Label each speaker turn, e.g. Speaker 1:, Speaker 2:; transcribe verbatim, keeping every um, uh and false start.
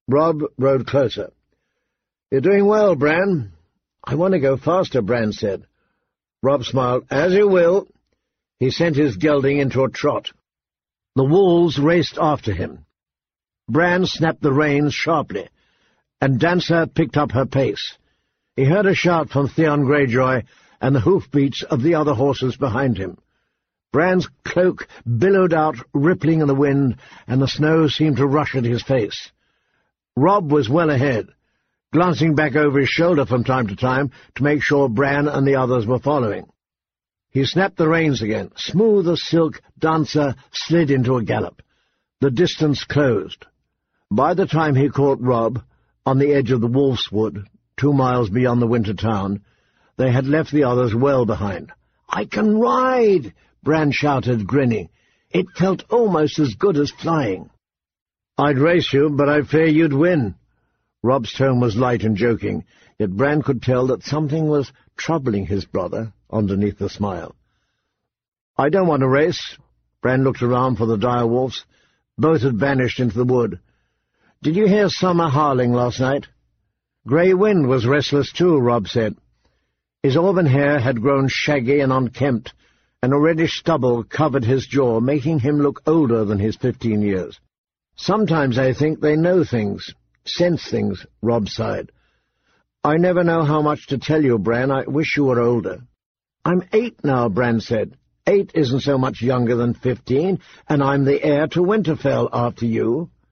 Speaker 1: Rob rode closer. "You're doing well, Bran." "I want to go faster," Bran said. Rob smiled. "As you will." He sent his gelding into a trot. The wolves raced after him. Bran snapped the reins sharply, and Dancer picked up her pace. He heard a shout from Theon Greyjoy and the hoofbeats of the other horses behind him. Bran's cloak billowed out, rippling in the wind, and the snow seemed to rush at his face. Rob was well ahead, glancing back over his shoulder from time to time to make sure Bran and the others were following. He snapped the reins again. Smooth as silk, Dancer slid into a gallop. The distance closed. By the time he caught Rob, on the edge of the Wolf's Wood, two miles beyond the winter town, they had left the others well behind. "I can ride!" Bran shouted, grinning. It felt almost as good as flying. "I'd race you, but I fear you'd win." Rob's tone was light and joking, yet Bran could tell that something was troubling his brother underneath the smile. "I don't want to race." Bran looked around for the dire wolves. Both had vanished into the wood. "Did you hear Summer howling last night?" "Grey Wind was restless too," Rob said. His auburn hair had grown shaggy and unkempt, and a reddish stubble covered his jaw, making him look older than his fifteen years. "Sometimes I think they know things, sense things," Rob sighed. "I never know how much to tell you, Bran. I wish you were older." "I'm eight now," Bran said. "Eight isn't so much younger than fifteen, and I'm the heir to Winterfell after you."